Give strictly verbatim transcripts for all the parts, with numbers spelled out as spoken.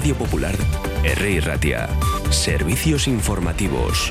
Radio Popular, R I Ratia. Servicios informativos.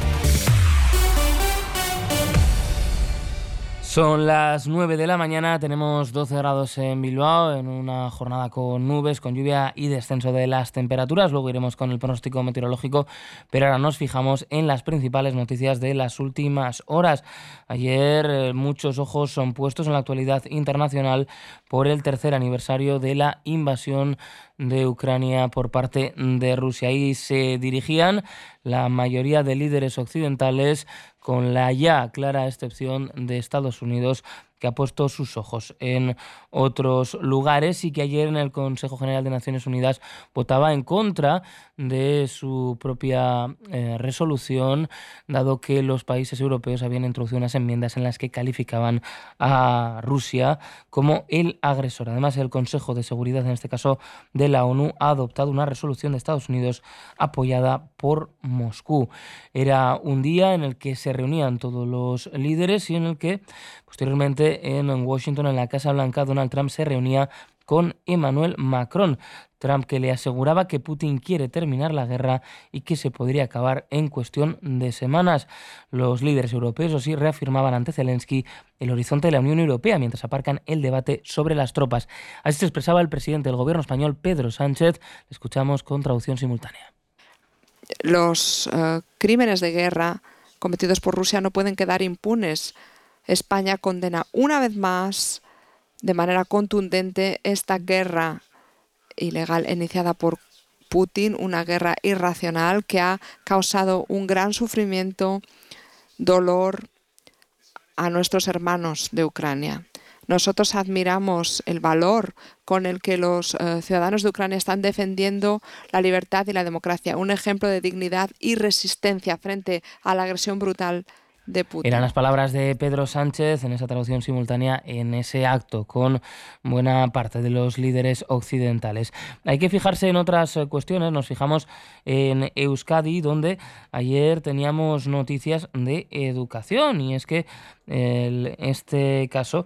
Son las nueve de la mañana, tenemos doce grados en Bilbao, en una jornada con nubes, con lluvia y descenso de las temperaturas. Luego iremos con el pronóstico meteorológico, pero ahora nos fijamos en las principales noticias de las últimas horas. Ayer eh, muchos ojos son puestos en la actualidad internacional por el tercer aniversario de la invasión de Ucrania por parte de Rusia. Ahí se dirigían la mayoría de líderes occidentales, con la ya clara excepción de Estados Unidos, que ha puesto sus ojos en otros lugares y que ayer en el Consejo General de Naciones Unidas votaba en contra de su propia eh, resolución, dado que los países europeos habían introducido unas enmiendas en las que calificaban a Rusia como el agresor. Además, el Consejo de Seguridad, en este caso de la ONU, ha adoptado una resolución de Estados Unidos apoyada por Moscú. Era un día en el que se reunían todos los líderes y en el que posteriormente en Washington, en la Casa Blanca, Donald Trump se reunía con Emmanuel Macron. Trump, que le aseguraba que Putin quiere terminar la guerra y que se podría acabar en cuestión de semanas. Los líderes europeos, o sí, reafirmaban ante Zelensky el horizonte de la Unión Europea mientras aparcan el debate sobre las tropas. Así se expresaba el presidente del gobierno español, Pedro Sánchez. Le escuchamos con traducción simultánea. Los uh, crímenes de guerra cometidos por Rusia no pueden quedar impunes. España condena una vez más de manera contundente esta guerra ilegal iniciada por Putin, una guerra irracional que ha causado un gran sufrimiento, dolor a nuestros hermanos de Ucrania. Nosotros admiramos el valor con el que los uh, ciudadanos de Ucrania están defendiendo la libertad y la democracia, un ejemplo de dignidad y resistencia frente a la agresión brutal de Putin. Eran las palabras de Pedro Sánchez en esa traducción simultánea en ese acto con buena parte de los líderes occidentales. Hay que fijarse en otras cuestiones. Nos fijamos en Euskadi, donde ayer teníamos noticias de educación, y es que en este caso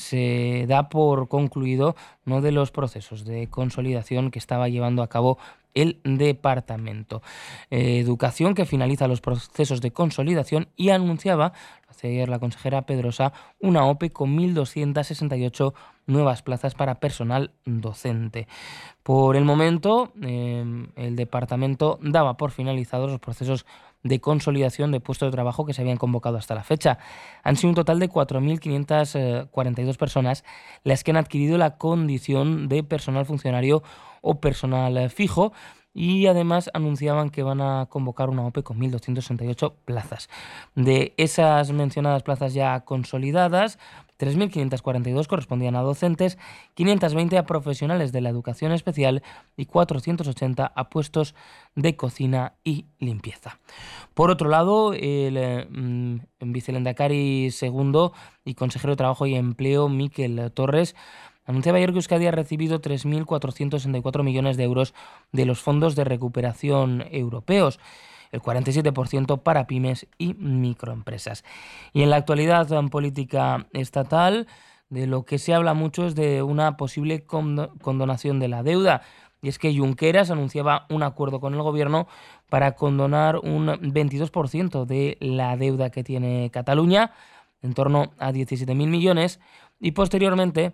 se da por concluido uno de los procesos de consolidación que estaba llevando a cabo el departamento. Eh, educación, que finaliza los procesos de consolidación y anunciaba, hace ayer la consejera Pedrosa, una O P E con mil doscientas sesenta y ocho nuevas plazas para personal docente. Por el momento, eh, el departamento daba por finalizados los procesos de consolidación de puestos de trabajo que se habían convocado hasta la fecha. Han sido un total de cuatro mil quinientas cuarenta y dos personas las que han adquirido la condición de personal funcionario o personal fijo, y además anunciaban que van a convocar una O P E con mil doscientas sesenta y ocho plazas. De esas mencionadas plazas ya consolidadas, tres mil quinientas cuarenta y dos correspondían a docentes, quinientas veinte a profesionales de la educación especial y cuatrocientos ochenta a puestos de cocina y limpieza. Por otro lado, el eh, vicelehendakari segundo y consejero de Trabajo y Empleo, Mikel Torres, anunciaba ayer que Euskadi ha recibido tres mil cuatrocientos sesenta y cuatro millones de euros de los fondos de recuperación europeos, el cuarenta y siete por ciento para pymes y microempresas. Y en la actualidad política estatal, de lo que se habla mucho es de una posible condonación de la deuda. Y es que Junqueras anunciaba un acuerdo con el gobierno para condonar un veintidós por ciento de la deuda que tiene Cataluña, en torno a diecisiete mil millones, y posteriormente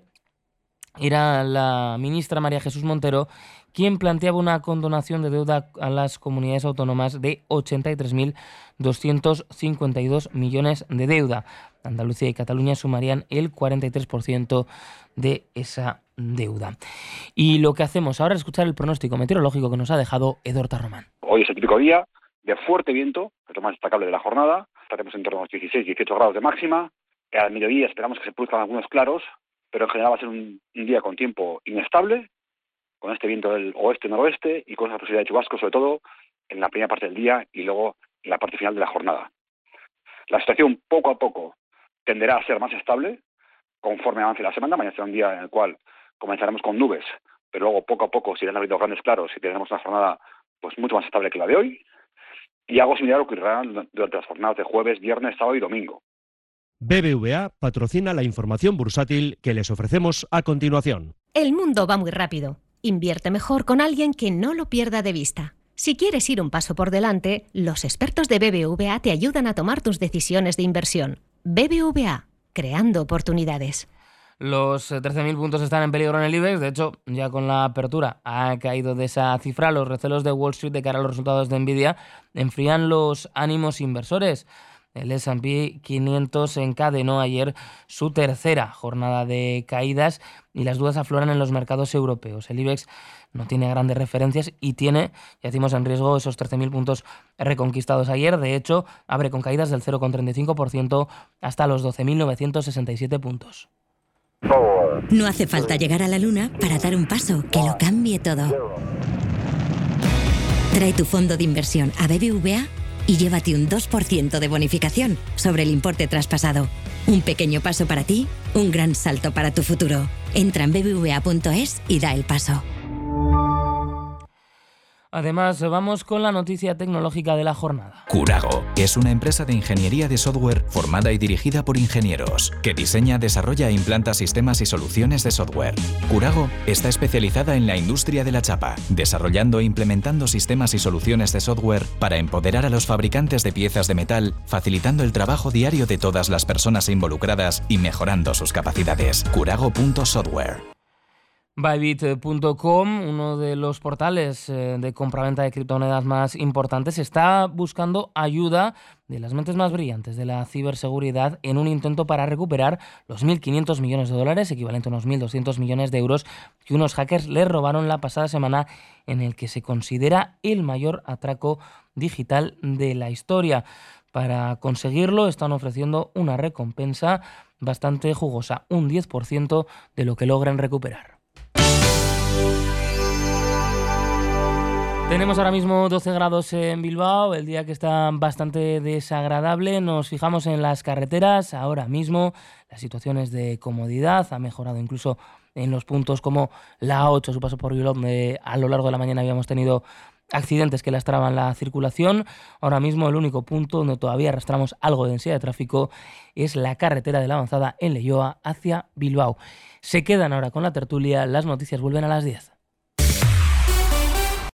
era la ministra María Jesús Montero quien planteaba una condonación de deuda a las comunidades autónomas de ochenta y tres mil doscientos cincuenta y dos millones de deuda. Andalucía y Cataluña sumarían el cuarenta y tres por ciento de esa deuda. Y lo que hacemos ahora es escuchar el pronóstico meteorológico que nos ha dejado Edorta Román. Hoy es el típico día de fuerte viento, es lo más destacable de la jornada. Estaremos en torno a los dieciséis dieciocho grados de máxima. Al mediodía esperamos que se produzcan algunos claros, pero en general va a ser un, un día con tiempo inestable, con este viento del oeste-noroeste y con esa posibilidad de chubascos, sobre todo en la primera parte del día y luego en la parte final de la jornada. La situación poco a poco tenderá a ser más estable conforme avance la semana. Mañana será un día en el cual comenzaremos con nubes, pero luego poco a poco se irán abriendo grandes claros y tendremos una jornada pues mucho más estable que la de hoy. Y algo similar ocurrirá durante las jornadas de jueves, viernes, sábado y domingo. B B V A patrocina la información bursátil que les ofrecemos a continuación. El mundo va muy rápido. Invierte mejor con alguien que no lo pierda de vista. Si quieres ir un paso por delante, los expertos de B B V A te ayudan a tomar tus decisiones de inversión. B B V A, creando oportunidades. Los trece mil puntos están en peligro en el IBEX. De hecho, ya con la apertura ha caído de esa cifra. Los recelos de Wall Street de cara a los resultados de Nvidia enfrían los ánimos inversores. El ese and pe quinientos encadenó ayer su tercera jornada de caídas y las dudas afloran en los mercados europeos. El IBEX no tiene grandes referencias y tiene, ya decimos, en riesgo esos trece mil puntos reconquistados ayer. De hecho, abre con caídas del cero coma treinta y cinco por ciento hasta los doce mil novecientos sesenta y siete puntos. No hace falta llegar a la luna para dar un paso que lo cambie todo. Trae tu fondo de inversión a B B V A y llévate un dos por ciento de bonificación sobre el importe traspasado. Un pequeño paso para ti, un gran salto para tu futuro. Entra en b b v a punto es y da el paso. Además, vamos con la noticia tecnológica de la jornada. Kurago es una empresa de ingeniería de software formada y dirigida por ingenieros, que diseña, desarrolla e implanta sistemas y soluciones de software. Kurago está especializada en la industria de la chapa, desarrollando e implementando sistemas y soluciones de software para empoderar a los fabricantes de piezas de metal, facilitando el trabajo diario de todas las personas involucradas y mejorando sus capacidades. Kurago punto software. Bybit punto com, uno de los portales de compraventa de criptomonedas más importantes, está buscando ayuda de las mentes más brillantes de la ciberseguridad en un intento para recuperar los mil quinientos millones de dólares, equivalente a unos mil doscientos millones de euros, que unos hackers le robaron la pasada semana en el que se considera el mayor atraco digital de la historia. Para conseguirlo están ofreciendo una recompensa bastante jugosa, un diez por ciento de lo que logren recuperar. Tenemos ahora mismo doce grados en Bilbao, el día que está bastante desagradable. Nos fijamos en las carreteras. Ahora mismo la situación es de comodidad, ha mejorado incluso en los puntos como la A ocho, su paso por Bilbao, donde a lo largo de la mañana habíamos tenido accidentes que lastraban la circulación. Ahora mismo el único punto donde todavía arrastramos algo de densidad de tráfico es la carretera de la Avanzada en Leioa hacia Bilbao. Se quedan ahora con la tertulia, las noticias vuelven a las diez.